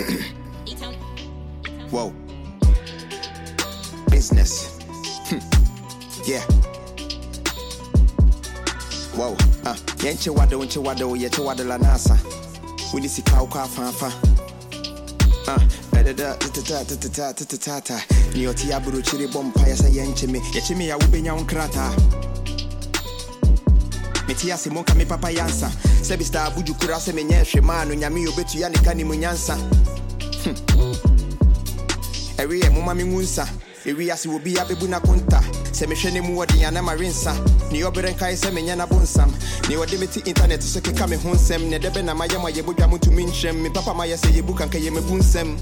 Whoa. Business. Yeah. Whoa. Yenche wado, yeche wado la nasa. We need to cow fanfa. Ta. Ni oti aburu chiri bompa ya sa yenche me. Yeche me ya ubenya unkrata. Metia se monka me papa yansa. Sebi sta buju kura se menye hwemano nyame obetu ya nika ni munyansa. Ewe mo mami ngunsa. Ewe ase obi abebu na konta. Se me hwene mu wodi yana marinsa. Ni oberen kai se menya na bonsam. Ni wodi meti internet so keka me honsem. Ne debe na mayema yebodwa mutumi nhyem. Me papa ma yese yebu kan kaye me bunsem.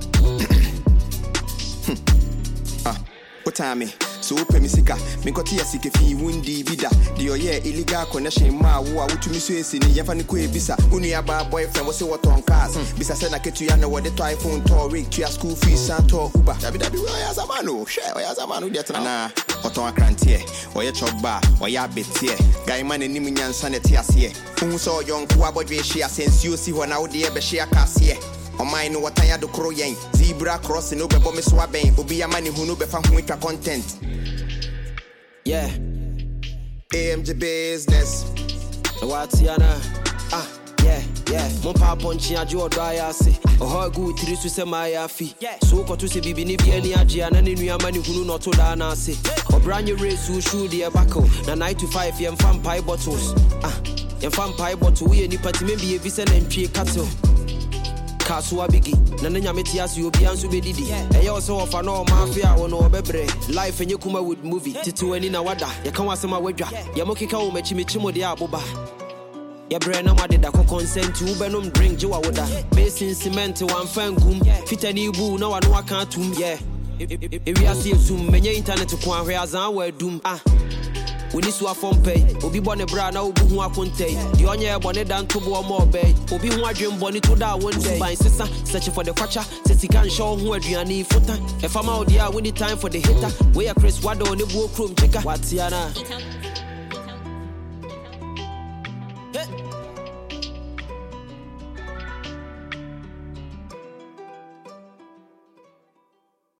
Otame so open me sika me koti ya sike fi wundi bida de oye illegal connection ma wo a wutumi so esi ni yefa ne ko ebisa unu ya ba boyfriend wo se woton cars bisa se na ketu ya na wo de to iPhone to rig to ya school fees and to uber dabi wo ya zamanu share wo ya zamanu de tana na oton akrantie oye chogba oye abetie guy man ni munyansa ne te ase hu so yonko abodwe hia sensio si ho na wo de e be hia kase o mine no watanya do kro yen zebra cross no be bo me so aben obi ya mani hu no be fa hu twa content. Yeah. AMG business. Watiana. Yeah. Mon pa ponchi ajo odo ayase. Oho gu tiri su se ma yafi. So ko to se bibi ni bi ani agye na ne nua mani hunu no to da na ase. Obranye race u shoe de bako. Na 9 to 5 yem fam pie bottles. Yem fam pie bottle we ni pati me bi e bi se na ntwe cattle. Kasua bigi na nanya metiasi obi anso bedidi eya o se ofa no mafia wo no obebre life enye kuma with movie titu ani na wada ye kan wasema wadwa ye mokeka wo machi mo de aboba ye bre na madeda ko consent u benom drink je wa woda basin cement wan fangum fitani bu na wa no aka atum yeah ewi ase zoom menye internet ko ahwe azan wa adum we need to form pay obi bone bra na obu hu akontai the onye bone dan to bo mo obey obi hu adwem bone to da one day by sister search for the kwacha sika nsho hu aduane futa e fama odi a we need time for the hater we are Chris Wado ne bu okrom chika watiana